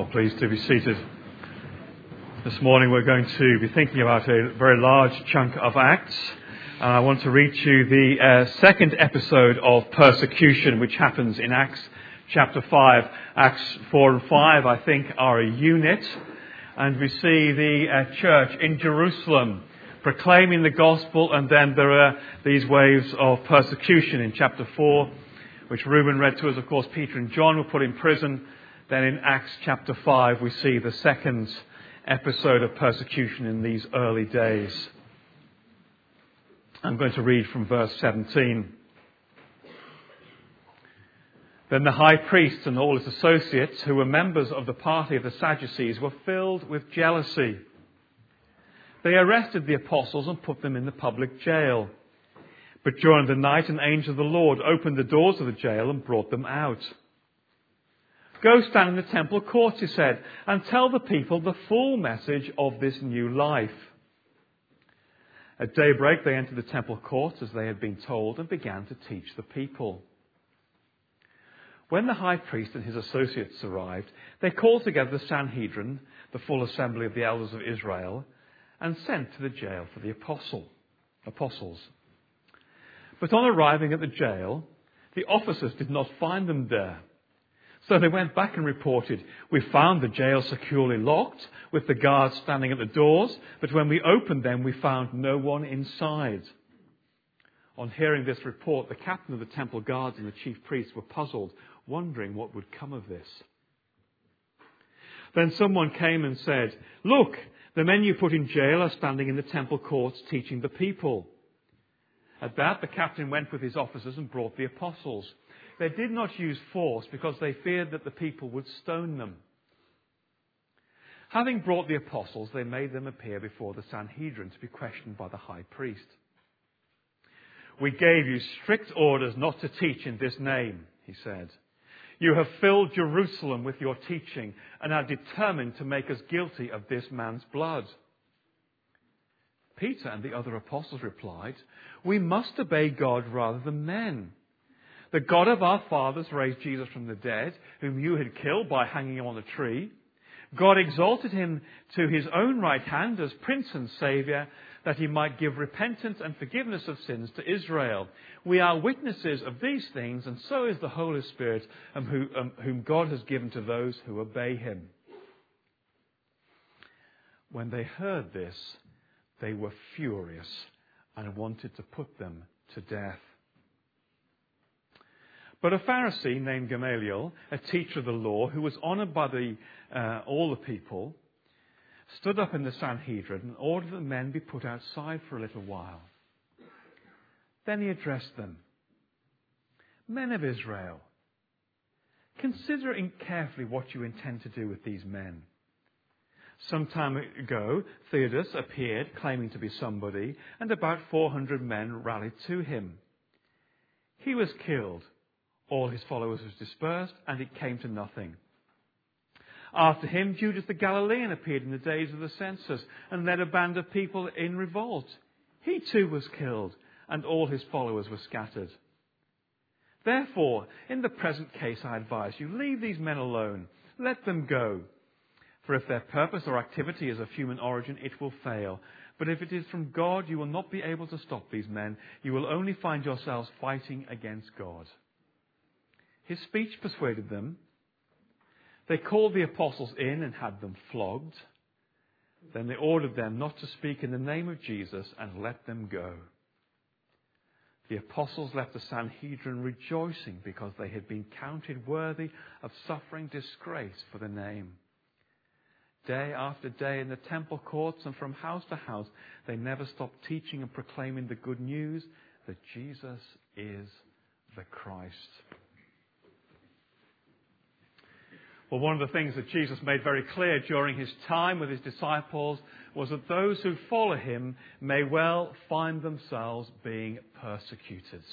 Well, please do be seated. This morning we're going to be thinking about a very large chunk of Acts. And I want to read to you the second episode of persecution, which happens in Acts chapter 5. Acts 4 and 5, I think, are a unit. And we see the church in Jerusalem proclaiming the gospel, and then there are these waves of persecution in chapter 4, which Reuben read to us. Of course, Peter and John were put in prison. Then in Acts chapter 5, we see the second episode of persecution in these early days. I'm going to read from verse 17. Then the high priest and all his associates, who were members of the party of the Sadducees, were filled with jealousy. They arrested the apostles and put them in the public jail. But during the night, an angel of the Lord opened the doors of the jail and brought them out. Go stand in the temple courts, he said, and tell the people the full message of this new life. At daybreak, they entered the temple courts as they had been told and began to teach the people. When the high priest and his associates arrived, they called together the Sanhedrin, the full assembly of the elders of Israel, and sent to the jail for the apostles. But on arriving at the jail, the officers did not find them there. So they went back and reported, "We found the jail securely locked, with the guards standing at the doors, but when we opened them, we found no one inside." On hearing this report, the captain of the temple guards and the chief priests were puzzled, wondering what would come of this. Then someone came and said, "Look, the men you put in jail are standing in the temple courts teaching the people." At that, the captain went with his officers and brought the apostles. They did not use force because they feared that the people would stone them. Having brought the apostles, they made them appear before the Sanhedrin to be questioned by the high priest. "We gave you strict orders not to teach in this name," he said. "You have filled Jerusalem with your teaching and are determined to make us guilty of this man's blood." Peter and the other apostles replied, "We must obey God rather than men. The God of our fathers raised Jesus from the dead, whom you had killed by hanging him on a tree. God exalted him to his own right hand as Prince and Saviour, that he might give repentance and forgiveness of sins to Israel. We are witnesses of these things, and so is the Holy Spirit, whom God has given to those who obey him." When they heard this, they were furious and wanted to put them to death. But a Pharisee named Gamaliel, a teacher of the law, who was honoured by all the people, stood up in the Sanhedrin and ordered that the men be put outside for a little while. Then he addressed them. "Men of Israel, consider carefully what you intend to do with these men. Some time ago, Theudas appeared claiming to be somebody, and about 400 men rallied to him. He was killed. All his followers was dispersed, and it came to nothing. After him, Judas the Galilean appeared in the days of the census and led a band of people in revolt. He too was killed, and all his followers were scattered. Therefore, in the present case, I advise you, leave these men alone. Let them go. For if their purpose or activity is of human origin, it will fail. But if it is from God, you will not be able to stop these men. You will only find yourselves fighting against God." His speech persuaded them. They called the apostles in and had them flogged. Then they ordered them not to speak in the name of Jesus and let them go. The apostles left the Sanhedrin rejoicing because they had been counted worthy of suffering disgrace for the name. Day after day in the temple courts and from house to house, they never stopped teaching and proclaiming the good news that Jesus is the Christ. Well, one of the things that Jesus made very clear during his time with his disciples was that those who follow him may well find themselves being persecuted.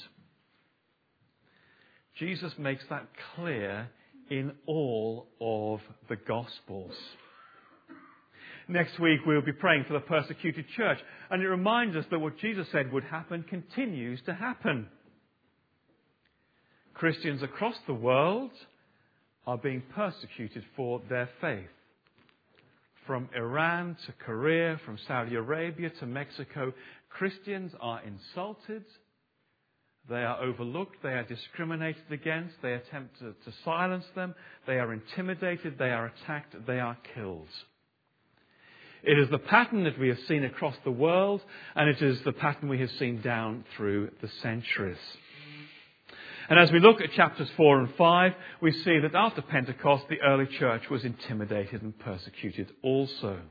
Jesus makes that clear in all of the Gospels. Next week we'll be praying for the persecuted church, and it reminds us that what Jesus said would happen continues to happen. Christians across the world are being persecuted for their faith. From Iran to Korea, from Saudi Arabia to Mexico, Christians are insulted, they are overlooked, they are discriminated against, they attempt to silence them, they are intimidated, they are attacked, they are killed. It is the pattern that we have seen across the world, and it is the pattern we have seen down through the centuries. And as we look at chapters 4 and 5, we see that after Pentecost, the early church was intimidated and persecuted also.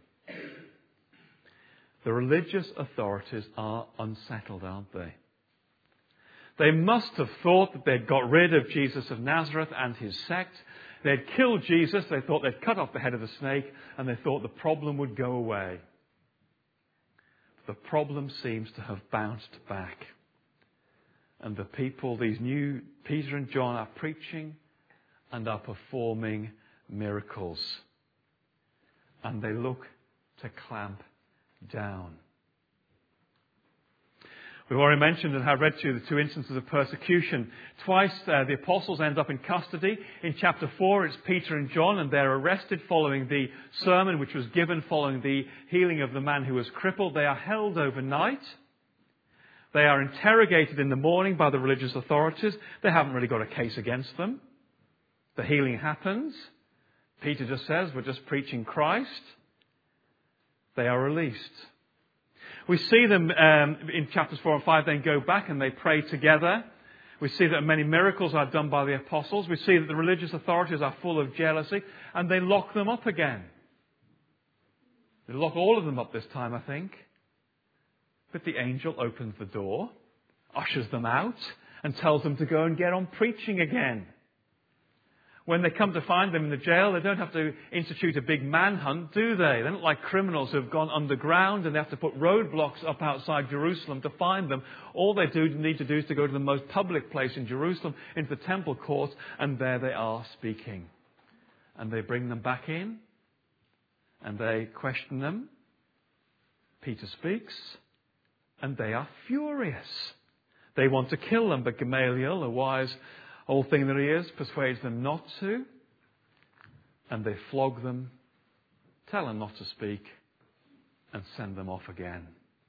The religious authorities are unsettled, aren't they? They must have thought that they'd got rid of Jesus of Nazareth and his sect. They'd killed Jesus, they thought they'd cut off the head of the snake, and they thought the problem would go away. The problem seems to have bounced back. And the people, these new Peter and John, are preaching and are performing miracles. And they look to clamp down. We've already mentioned and have read to you the two instances of persecution. Twice the apostles end up in custody. In chapter 4 it's Peter and John, and they're arrested following the sermon which was given following the healing of the man who was crippled. They are held overnight. They are interrogated in the morning by the religious authorities. They haven't really got a case against them. The healing happens. Peter just says, we're just preaching Christ. They are released. We see them in chapters 4 and 5 then go back and they pray together. We see that many miracles are done by the apostles. We see that the religious authorities are full of jealousy and they lock them up again. They lock all of them up this time, I think. But the angel opens the door, ushers them out, and tells them to go and get on preaching again. When they come to find them in the jail, they don't have to institute a big manhunt, do they? They're not like criminals who have gone underground and they have to put roadblocks up outside Jerusalem to find them. All they need to do is to go to the most public place in Jerusalem, into the temple courts, and there they are speaking. And they bring them back in, and they question them. Peter speaks. And they are furious. They want to kill them, but Gamaliel, a wise old thing that he is, persuades them not to. And they flog them, tell them not to speak, and send them off again.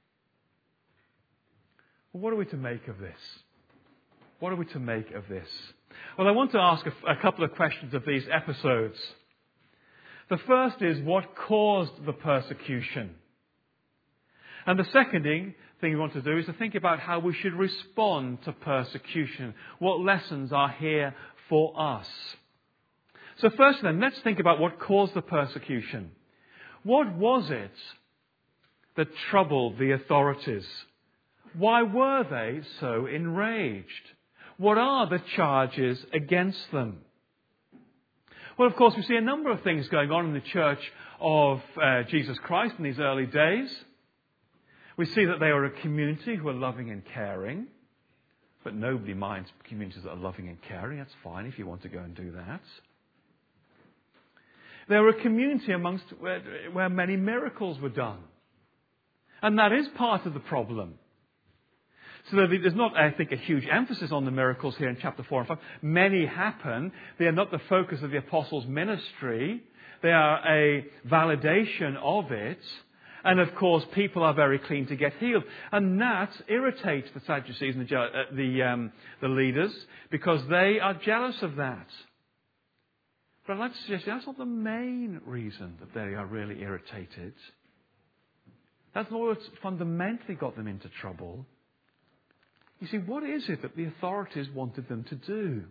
Well, what are we to make of this? What are we to make of this? Well, I want to ask a couple of questions of these episodes. The first is, what caused the persecution? And the second thing we want to do is to think about how we should respond to persecution. What lessons are here for us? So first then, let's think about what caused the persecution. What was it that troubled the authorities? Why were they so enraged? What are the charges against them? Well, of course, we see a number of things going on in the church of Jesus Christ in these early days. We see that they are a community who are loving and caring. But nobody minds communities that are loving and caring. That's fine if you want to go and do that. They were a community amongst where many miracles were done. And that is part of the problem. So there's not, I think, a huge emphasis on the miracles here in chapter 4 and 5. Many happen. They are not the focus of the apostles' ministry. They are a validation of it. And of course, people are very keen to get healed. And that irritates the Sadducees and the leaders, because they are jealous of that. But I'd like to suggest that's not the main reason that they are really irritated. That's not what's fundamentally got them into trouble. You see, what is it that the authorities wanted them to do?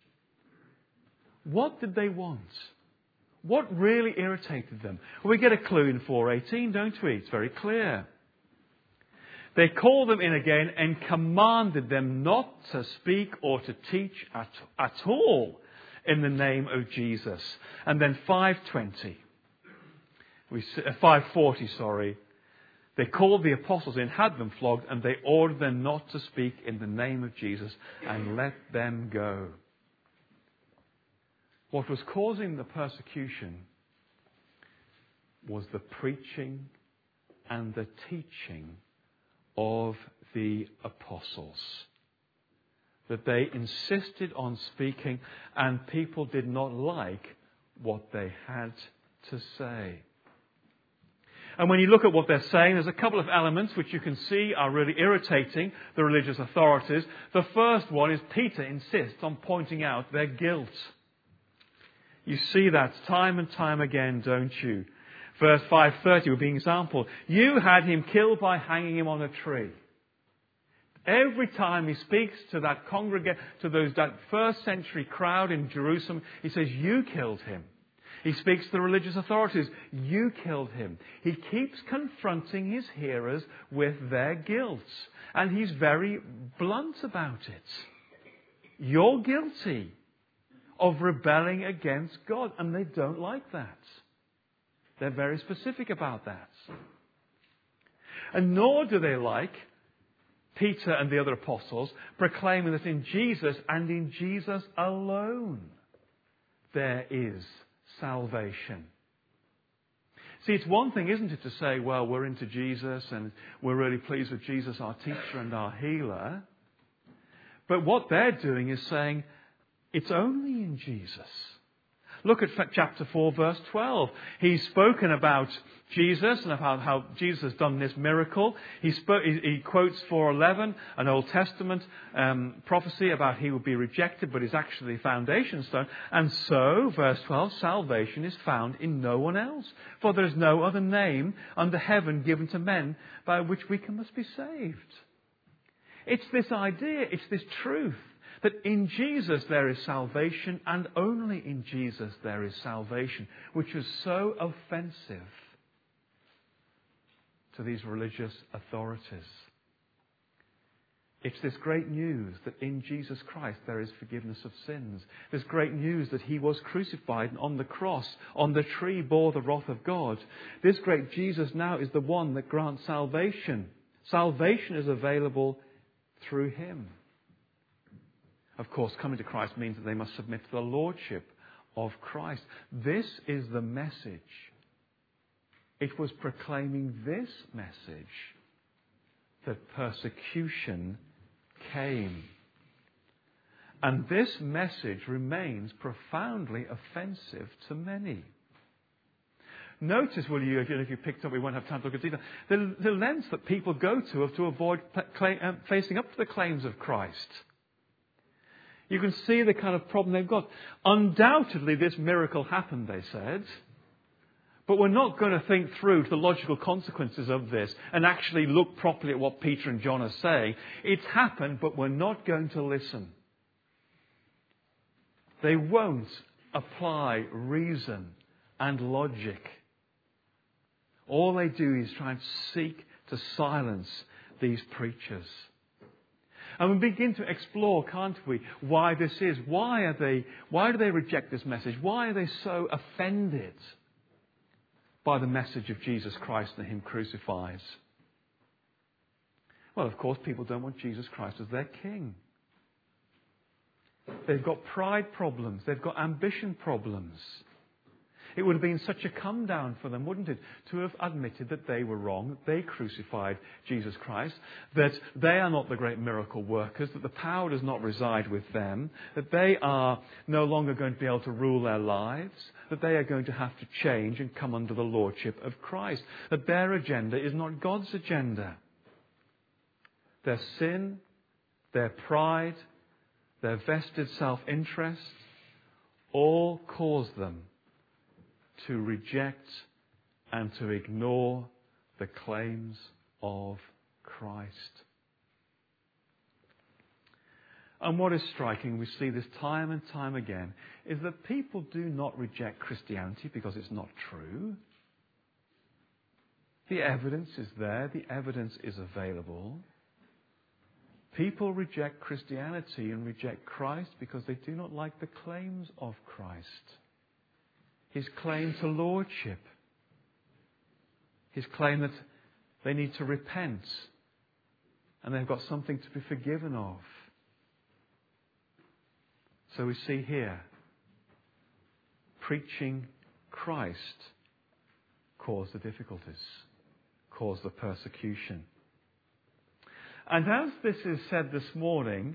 What did they want? What really irritated them? Well, we get a clue in 4:18, don't we? It's very clear. They called them in again and commanded them not to speak or to teach at all in the name of Jesus. And then 5:40, they called the apostles in, had them flogged, and they ordered them not to speak in the name of Jesus and let them go. What was causing the persecution was the preaching and the teaching of the apostles. that they insisted on speaking, and people did not like what they had to say. And when you look at what they're saying, there's a couple of elements which you can see are really irritating the religious authorities. The first one is Peter insists on pointing out their guilt. You see that time and time again, don't you? Verse 5:30 would be an example. You had him killed by hanging him on a tree. Every time he speaks to that that first century crowd in Jerusalem, he says, you killed him. He speaks to the religious authorities, you killed him. He keeps confronting his hearers with their guilt. And he's very blunt about it. You're guilty of rebelling against God. And they don't like that. They're very specific about that. And nor do they like Peter and the other apostles proclaiming that in Jesus and in Jesus alone there is salvation. See, it's one thing, isn't it, to say, well, we're into Jesus and we're really pleased with Jesus, our teacher and our healer. But what they're doing is saying, it's only in Jesus. Look at chapter 4, verse 12. He's spoken about Jesus and about how Jesus has done this miracle. He quotes 4:11, an Old Testament prophecy about he will be rejected, but is actually the foundation stone. And so, verse 12, salvation is found in no one else. For there is no other name under heaven given to men by which we must be saved. It's this idea, it's this truth, that in Jesus there is salvation, and only in Jesus there is salvation, which is so offensive to these religious authorities. It's this great news that in Jesus Christ there is forgiveness of sins. This great news that he was crucified and on the cross, on the tree, bore the wrath of God. This great Jesus now is the one that grants salvation. Salvation is available through him. Of course, coming to Christ means that they must submit to the lordship of Christ. This is the message. It was proclaiming this message that persecution came. And this message remains profoundly offensive to many. Notice, will you, if you picked up, we won't have time to look at detail, the lengths that people go to avoid facing up to the claims of Christ. You can see the kind of problem they've got. Undoubtedly, this miracle happened, they said. But we're not going to think through the logical consequences of this and actually look properly at what Peter and John are saying. It's happened, but we're not going to listen. They won't apply reason and logic. All they do is try and seek to silence these preachers. And we begin to explore, can't we, why this is. Why do they reject this message? Why are they so offended by the message of Jesus Christ and him crucified? Well, of course, people don't want Jesus Christ as their king. They've got pride problems. They've got ambition problems. It would have been such a come down for them, wouldn't it, to have admitted that they were wrong, that they crucified Jesus Christ, that they are not the great miracle workers, that the power does not reside with them, that they are no longer going to be able to rule their lives, that they are going to have to change and come under the lordship of Christ, that their agenda is not God's agenda. Their sin, their pride, their vested self-interest, all cause them to reject and to ignore the claims of Christ. And what is striking, we see this time and time again, is that people do not reject Christianity because it's not true. The evidence is there, the evidence is available. People reject Christianity and reject Christ because they do not like the claims of Christ. His claim to lordship. His claim that they need to repent and they've got something to be forgiven of. So we see here, preaching Christ caused the difficulties, caused the persecution. And as this is said this morning,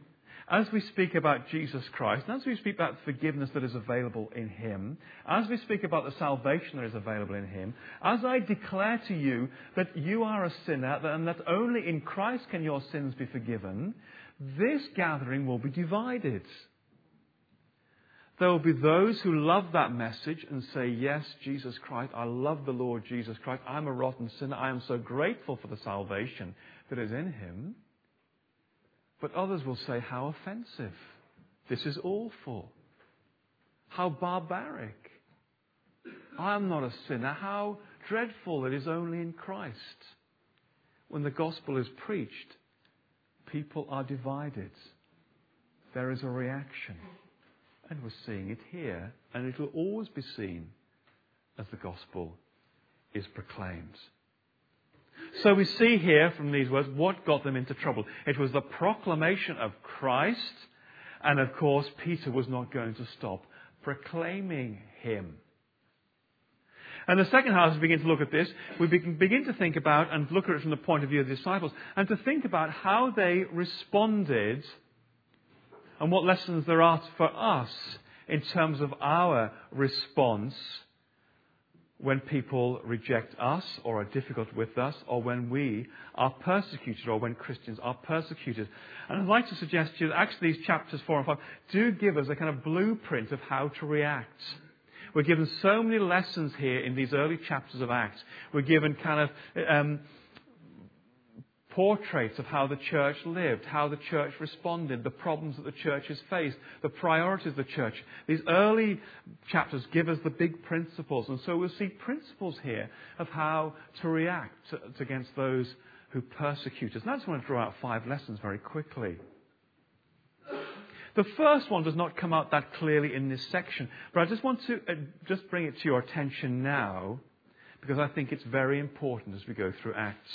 as we speak about Jesus Christ, and as we speak about forgiveness that is available in Him, as we speak about the salvation that is available in Him, as I declare to you that you are a sinner and that only in Christ can your sins be forgiven, this gathering will be divided. There will be those who love that message and say, yes, Jesus Christ, I love the Lord Jesus Christ. I'm a rotten sinner. I am so grateful for the salvation that is in Him. But others will say, how offensive. This is awful. How barbaric. I'm not a sinner. How dreadful it is only in Christ. When the gospel is preached, people are divided. There is a reaction. And we're seeing it here. And it will always be seen as the gospel is proclaimed. So we see here from these words what got them into trouble. It was the proclamation of Christ. And of course, Peter was not going to stop proclaiming Him. And the second half, as we begin to look at this, we begin to think about and look at it from the point of view of the disciples and to think about how they responded and what lessons there are for us in terms of our response when people reject us or are difficult with us, or when we are persecuted, or when Christians are persecuted. And I'd like to suggest to you that actually these chapters 4 and 5 do give us a kind of blueprint of how to react. We're given so many lessons here in these early chapters of Acts. We're given kind of portraits of how the church lived, how the church responded, the problems that the church has faced, the priorities of the church. These early chapters give us the big principles. And so we'll see principles here of how to react against those who persecute us. And I just want to draw out 5 lessons very quickly. The first one does not come out that clearly in this section, but I just want to just bring it to your attention now, because I think it's very important as we go through Acts.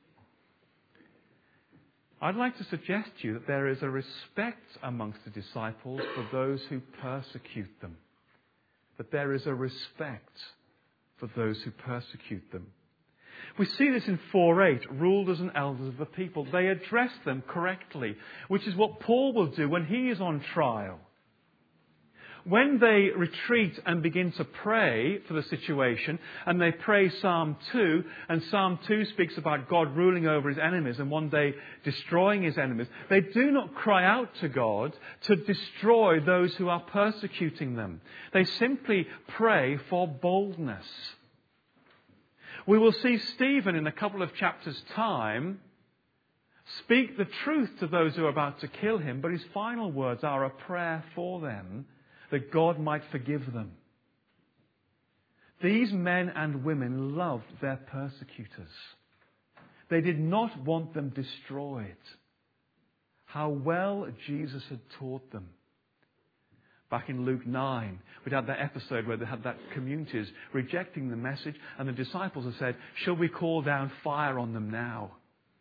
I'd like to suggest to you that there is a respect amongst the disciples for those who persecute them. That there is a respect for those who persecute them. We see this in 4:8, rulers and elders of the people. They address them correctly, which is what Paul will do when he is on trial. When they retreat and begin to pray for the situation, and they pray Psalm 2, and Psalm 2 speaks about God ruling over His enemies and one day destroying His enemies, they do not cry out to God to destroy those who are persecuting them. They simply pray for boldness. We will see Stephen in a couple of chapters' time speak the truth to those who are about to kill him, but his final words are a prayer for them, that God might forgive them. These men and women loved their persecutors. They did not want them destroyed. How well Jesus had taught them. Back in Luke 9, we'd had that episode where they had that communities rejecting the message, and the disciples had said, shall we call down fire on them now?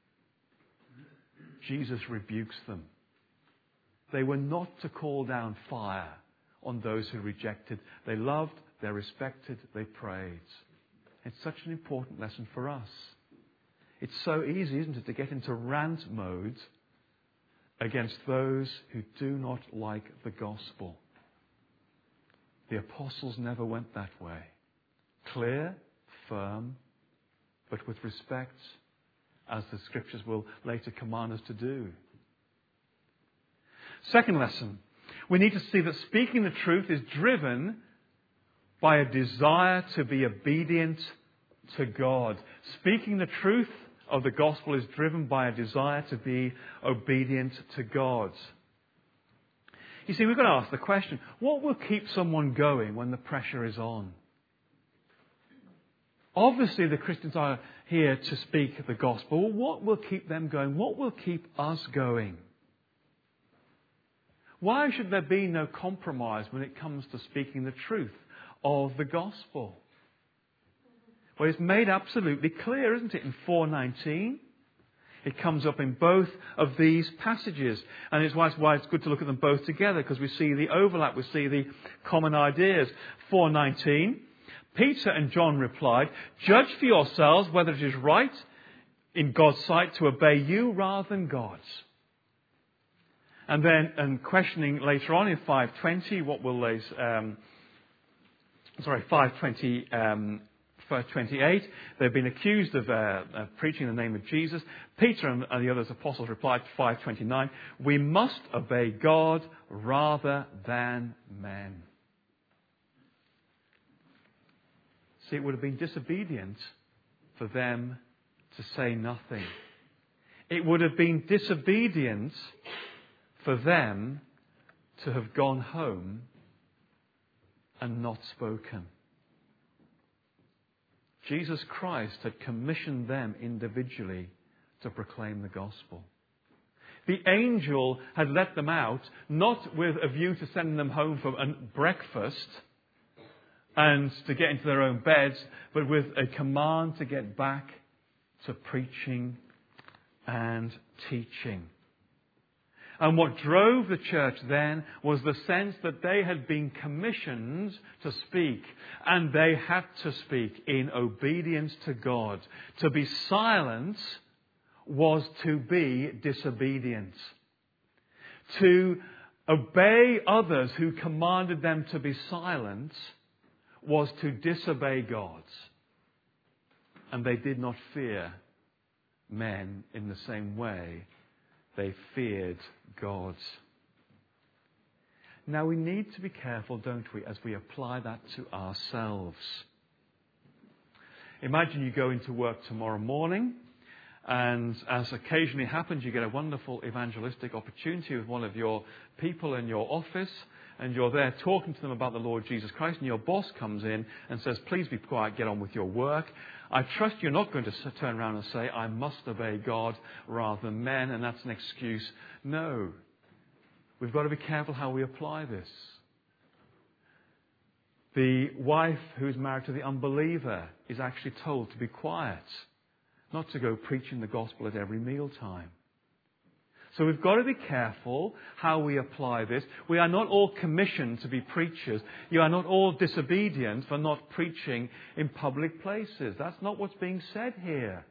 Jesus rebukes them. They were not to call down fire on those who rejected. They loved, they respected, they prayed. It's such an important lesson for us. It's so easy, isn't it, to get into rant mode against those who do not like the gospel. The apostles never went that way. Clear, firm, but with respect, as the scriptures will later command us to do. Second lesson. We need to see that speaking the truth is driven by a desire to be obedient to God. Speaking the truth of the gospel is driven by a desire to be obedient to God. You see, we've got to ask the question, what will keep someone going when the pressure is on? Obviously, the Christians are here to speak the gospel. What will keep them going? What will keep us going? Why should there be no compromise when it comes to speaking the truth of the gospel? Well, it's made absolutely clear, isn't it, in 4:19? It comes up in both of these passages. And it's why it's good to look at them both together, because we see the overlap, we see the common ideas. 4:19, Peter and John replied, judge for yourselves whether it is right in God's sight to obey you rather than God's. And questioning later on in 520, what will they, 520, verse 28, they've been accused of preaching the name of Jesus. Peter and the other apostles replied to 529, we must obey God rather than men. See, it would have been disobedient for them to say nothing. It would have been disobedient for them to have gone home and not spoken. Jesus Christ had commissioned them individually to proclaim the gospel. The angel had let them out, not with a view to sending them home for breakfast and to get into their own beds, but with a command to get back to preaching and teaching. And what drove the church then was the sense that they had been commissioned to speak, and they had to speak in obedience to God. To be silent was to be disobedient. To obey others who commanded them to be silent was to disobey God. And they did not fear men in the same way they feared God. Now we need to be careful, don't we, as we apply that to ourselves. Imagine you go into work tomorrow morning, and as occasionally happens, you get a wonderful evangelistic opportunity with one of your people in your office, and you're there talking to them about the Lord Jesus Christ, and your boss comes in and says, please be quiet, get on with your work. I trust you're not going to turn around and say, I must obey God rather than men, and that's an excuse. No. We've got to be careful how we apply this. The wife who's married to the unbeliever is actually told to be quiet, not to go preaching the gospel at every mealtime. So we've got to be careful how we apply this. We are not all commissioned to be preachers. You are not all disobedient for not preaching in public places. That's not what's being said here.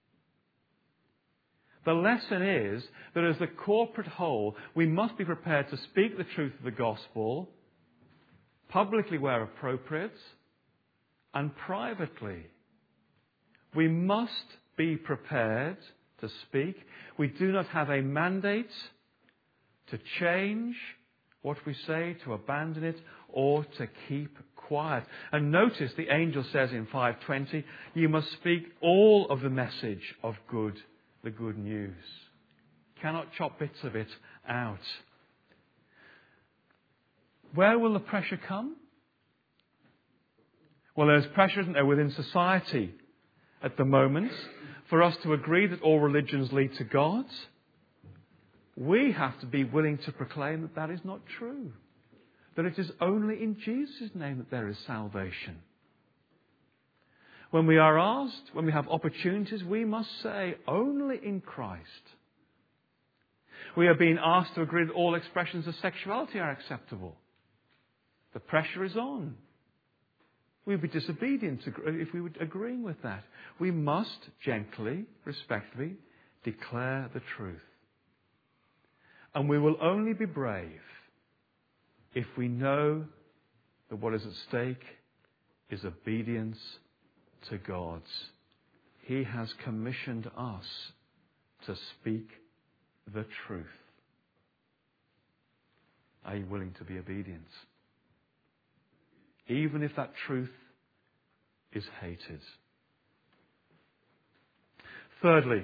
The lesson is that as the corporate whole, we must be prepared to speak the truth of the gospel, publicly where appropriate, and privately. We must be prepared to speak. We do not have a mandate to change what we say, to abandon it, or to keep quiet. And notice the angel says in 5:20, you must speak all of the message of the good news. Cannot chop bits of it out. Where will the pressure come? Well, there's pressure, isn't there, within society at the moment for us to agree that all religions lead to God. We have to be willing to proclaim that that is not true. That it is only in Jesus' name that there is salvation. When we are asked, when we have opportunities, we must say only in Christ. We are being asked to agree that all expressions of sexuality are acceptable. The pressure is on. We'd be disobedient if we were agreeing with that. We must gently, respectfully declare the truth. And we will only be brave if we know that what is at stake is obedience to God. He has commissioned us to speak the truth. Are you willing to be obedient? Even if that truth is hated. Thirdly,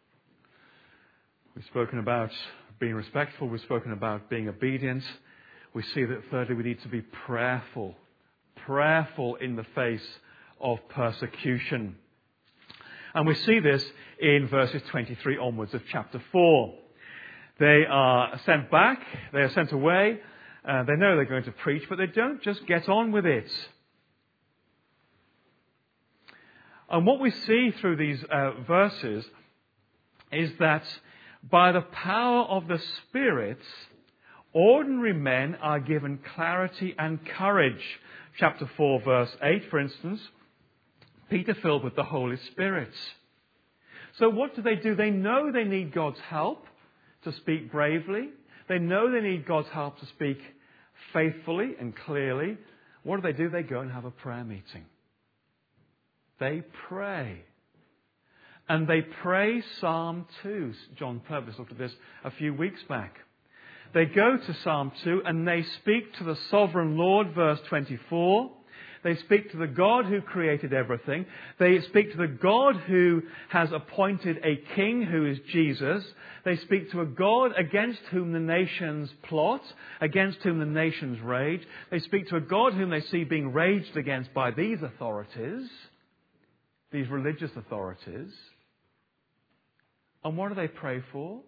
we've spoken about being respectful. We've spoken about being obedient. We see that thirdly, we need to be prayerful. Prayerful in the face of persecution. And we see this in verses 23 onwards of chapter 4. They are sent back. They are sent away. They know they're going to preach, but they don't just get on with it. And what we see through these verses is that by the power of the Spirit, ordinary men are given clarity and courage. Chapter 4, verse 8, for instance, Peter filled with the Holy Spirit. So what do? They know they need God's help to speak bravely. They know they need God's help to speak faithfully and clearly. What do? They go and have a prayer meeting. They pray. And they pray Psalm 2. John Purvis looked at this a few weeks back. They go to Psalm 2 and they speak to the sovereign Lord, verse 24. They speak to the God who created everything. They speak to the God who has appointed a king who is Jesus. They speak to a God against whom the nations plot, against whom the nations rage. They speak to a God whom they see being raged against by these authorities, these religious authorities. And what do they pray for?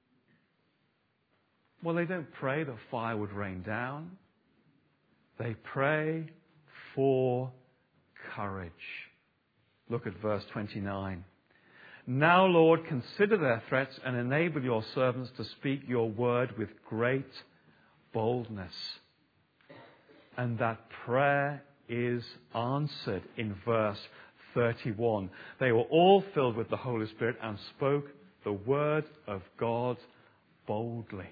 Well, they don't pray that fire would rain down. They pray for courage. Look at verse 29. Now, Lord, consider their threats and enable your servants to speak your word with great boldness. And that prayer is answered in verse 31. They were all filled with the Holy Spirit and spoke the word of God boldly.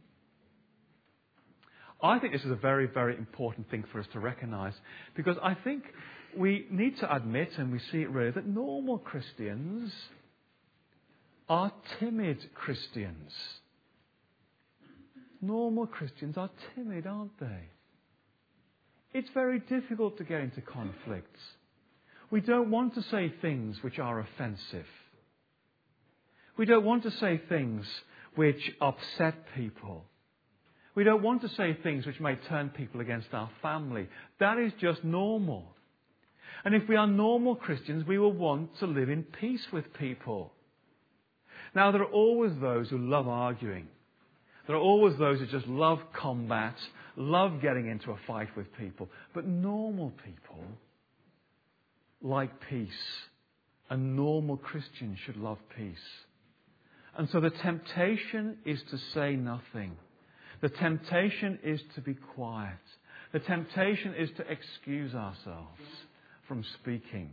I think this is a very, very important thing for us to recognize, because I think we need to admit, and we see it really, that normal Christians are timid Christians. Normal Christians are timid, aren't they? It's very difficult to get into conflicts. We don't want to say things which are offensive. We don't want to say things which upset people. We don't want to say things which may turn people against our family. That is just normal. And if we are normal Christians, we will want to live in peace with people. Now, there are always those who love arguing. There are always those who just love combat, love getting into a fight with people. But normal people like peace. And normal Christians should love peace. And so the temptation is to say nothing. The temptation is to be quiet. The temptation is to excuse ourselves from speaking.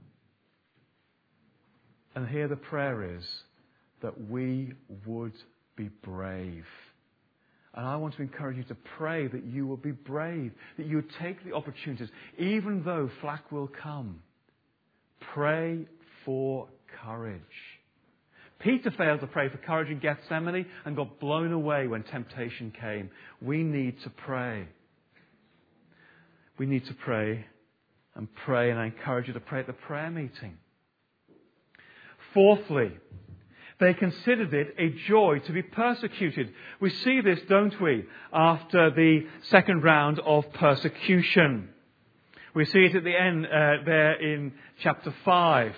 And here the prayer is that we would be brave. And I want to encourage you to pray that you will be brave, that you would take the opportunities, even though flack will come. Pray for courage. Peter failed to pray for courage in Gethsemane and got blown away when temptation came. We need to pray. We need to pray, and I encourage you to pray at the prayer meeting. Fourthly, they considered it a joy to be persecuted. We see this, don't we, after the second round of persecution. We see it at the end there in chapter 5.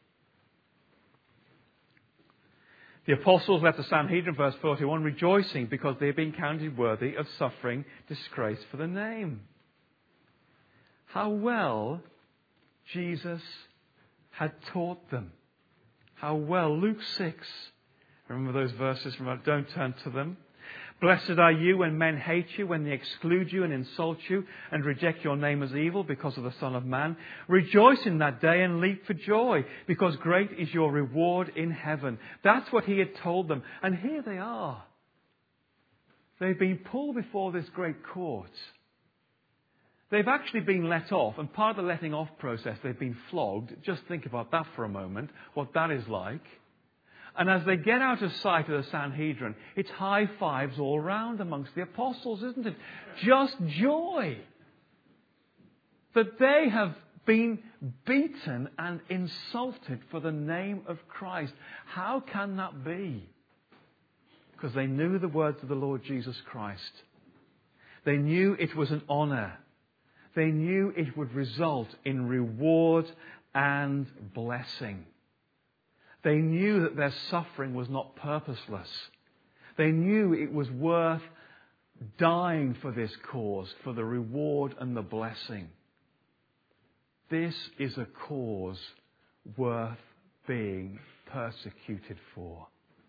The apostles left the Sanhedrin, verse 41, rejoicing because they had been counted worthy of suffering disgrace for the name. How well Jesus had taught them. How well. Luke 6. Remember those verses from don't turn to them. Blessed are you when men hate you, when they exclude you and insult you and reject your name as evil because of the Son of Man. Rejoice in that day and leap for joy, because great is your reward in heaven. That's what he had told them. And here they are. They've been pulled before this great court. They've actually been let off, and part of the letting off process, they've been flogged. Just think about that for a moment, what that is like. And as they get out of sight of the Sanhedrin, it's high fives all round amongst the apostles, isn't it? Just joy that they have been beaten and insulted for the name of Christ. How can that be? Because they knew the words of the Lord Jesus Christ. They knew it was an honour. They knew it would result in reward and blessing. They knew that their suffering was not purposeless. They knew it was worth dying for this cause, for the reward and the blessing. This is a cause worth being persecuted for.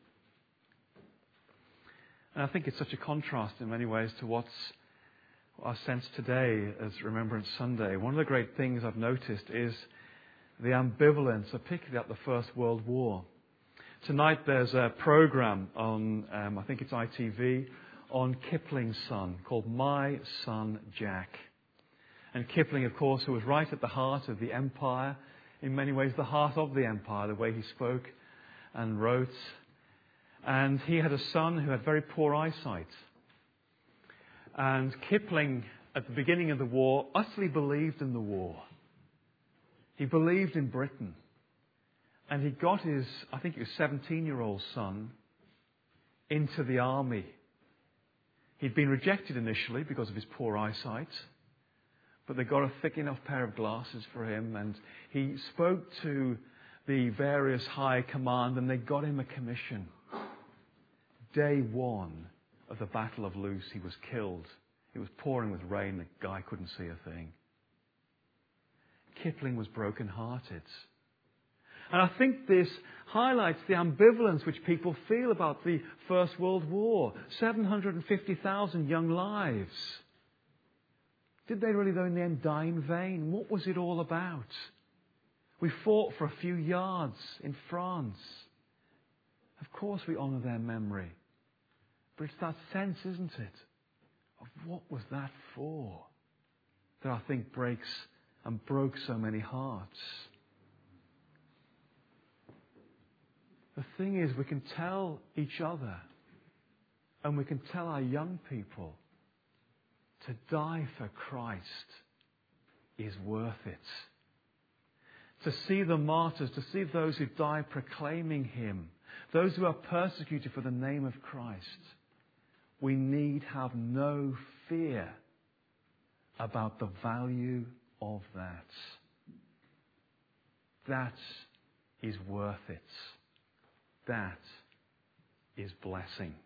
And I think it's such a contrast in many ways to what's our sense today as Remembrance Sunday. One of the great things I've noticed is the ambivalence, particularly at the First World War. Tonight there's a program on, I think it's ITV, on Kipling's son, called My Son Jack. And Kipling, of course, who was right at the heart of the empire, in many ways the heart of the empire, the way he spoke and wrote. And he had a son who had very poor eyesight. And Kipling, at the beginning of the war, utterly believed in the war. He believed in Britain. And he got his, I think it was 17-year-old son, into the army. He'd been rejected initially because of his poor eyesight, but they got a thick enough pair of glasses for him, and he spoke to the various high command, and they got him a commission. Day one of the Battle of Loos, he was killed. It was pouring with rain. The guy couldn't see a thing. Kipling was broken-hearted. And I think this highlights the ambivalence which people feel about the First World War. 750,000 young lives. Did they really, though, in the end die in vain? What was it all about? We fought for a few yards in France. Of course we honour their memory. But it's that sense, isn't it, of what was that for, that I think breaks and broke so many hearts. The thing is, we can tell each other and we can tell our young people to die for Christ is worth it. To see the martyrs, to see those who die proclaiming Him, those who are persecuted for the name of Christ, we need have no fear about the value of that. That is worth it. That is blessing.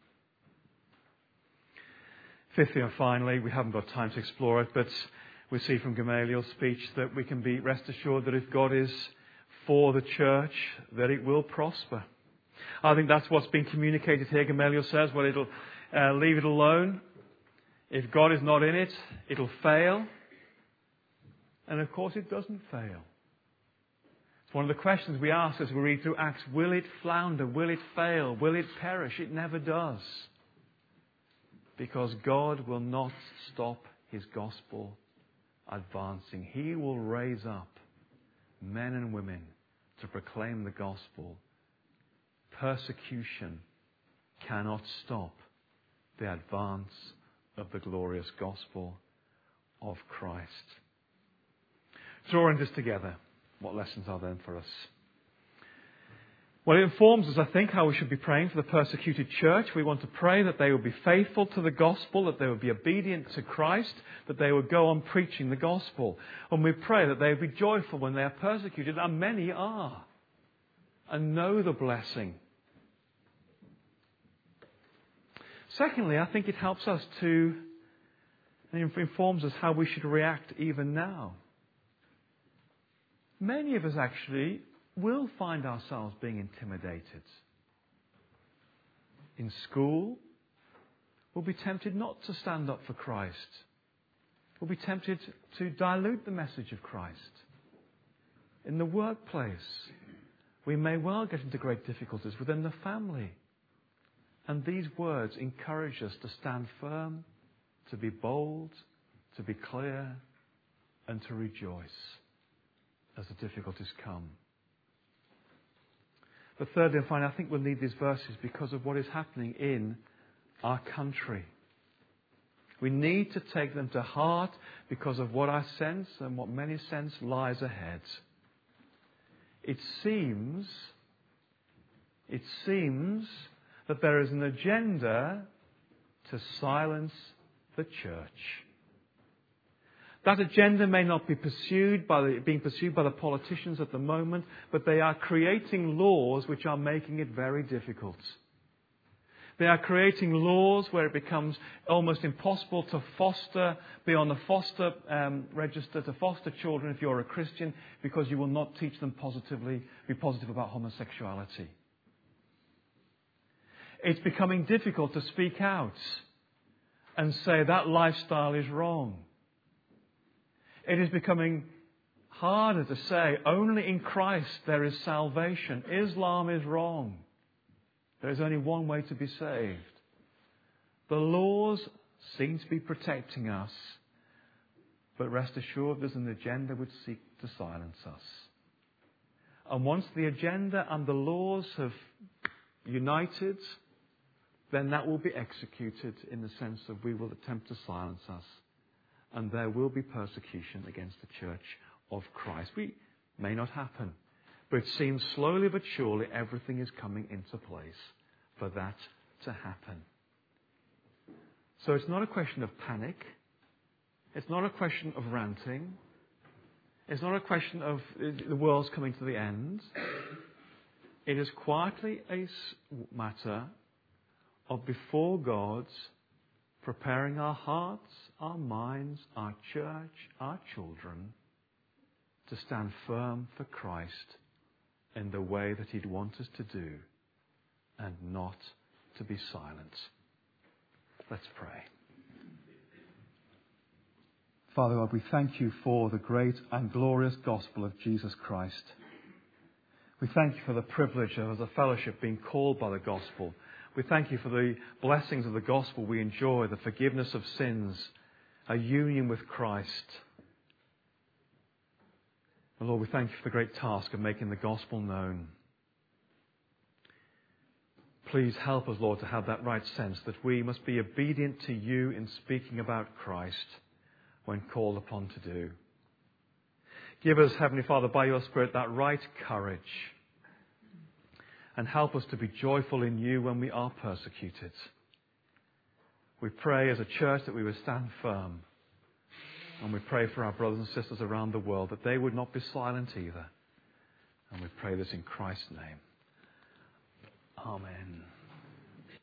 Fifthly and finally, we haven't got time to explore it, but we see from Gamaliel's speech that we can be rest assured that if God is for the church, that it will prosper. I think that's what's been communicated here. Gamaliel says, well, it'll leave it alone. If God is not in it, it'll fail. And of course it doesn't fail. It's one of the questions we ask as we read through Acts. Will it flounder? Will it fail? Will it perish? It never does. Because God will not stop His gospel advancing. He will raise up men and women to proclaim the gospel. Persecution cannot stop the advance of the glorious gospel of Christ. Drawing this together, what lessons are there for us? Well, it informs us, I think, how we should be praying for the persecuted church. We want to pray that they will be faithful to the gospel, that they will be obedient to Christ, that they will go on preaching the gospel. And we pray that they will be joyful when they are persecuted, and many are, and know the blessing. Secondly, I think it helps us and it informs us how we should react even now. Many of us actually will find ourselves being intimidated. In school, we'll be tempted not to stand up for Christ. We'll be tempted to dilute the message of Christ. In the workplace, we may well get into great difficulties within the family. And these words encourage us to stand firm, to be bold, to be clear, and to rejoice as the difficulties come. But thirdly and finally, I think we'll need these verses because of what is happening in our country. We need to take them to heart because of what I sense and what many sense lies ahead. It seems that there is an agenda to silence the church. That agenda may not be being pursued by the politicians at the moment, but they are creating laws which are making it very difficult. They are creating laws where it becomes almost impossible to be on the foster register, to foster children if you're a Christian, because you will not teach them be positive about homosexuality. It's becoming difficult to speak out and say that lifestyle is wrong. It is becoming harder to say only in Christ there is salvation. Islam is wrong. There is only one way to be saved. The laws seem to be protecting us, but rest assured there's an agenda which seeks to silence us. And once the agenda and the laws have united, then that will be executed in the sense that we will attempt to silence us. And there will be persecution against the church of Christ. We may not happen, but it seems slowly but surely everything is coming into place for that to happen. So it's not a question of panic. It's not a question of ranting. It's not a question of the world's coming to the end. It is quietly a matter of before God preparing our hearts, our minds, our church, our children to stand firm for Christ in the way that He'd want us to do and not to be silent. Let's pray. Father God, we thank you for the great and glorious gospel of Jesus Christ. We thank you for the privilege of, as a fellowship, being called by the gospel. We thank you for the blessings of the gospel we enjoy, the forgiveness of sins, a union with Christ. And Lord, we thank you for the great task of making the gospel known. Please help us, Lord, to have that right sense that we must be obedient to you in speaking about Christ when called upon to do. Give us, Heavenly Father, by your Spirit, that right courage. And help us to be joyful in you when we are persecuted. We pray as a church that we would stand firm. And we pray for our brothers and sisters around the world that they would not be silent either. And we pray this in Christ's name. Amen.